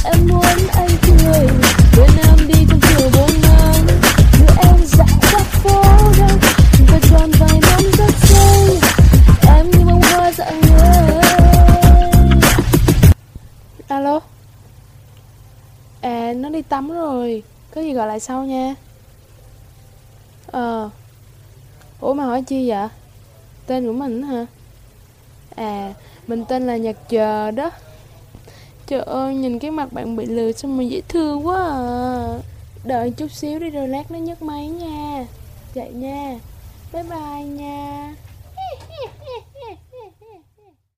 Em muốn anh cười bên em đi cùng chiều buông nắng, đưa em dạo qua phố đông và tròn vài năm rất giây. Em như bông hoa dạng người. Alo. À, nó đi tắm rồi, có gì gọi lại sau nha. Ủa mà hỏi chi vậy? Tên của mình hả? À, mình tên là Nhật Chờ đó. Trời ơi, nhìn cái mặt bạn bị lừa xong mà dễ thương quá à. Đợi chút xíu đi rồi lát nó nhấc máy nha. Vậy nha. Bye bye nha.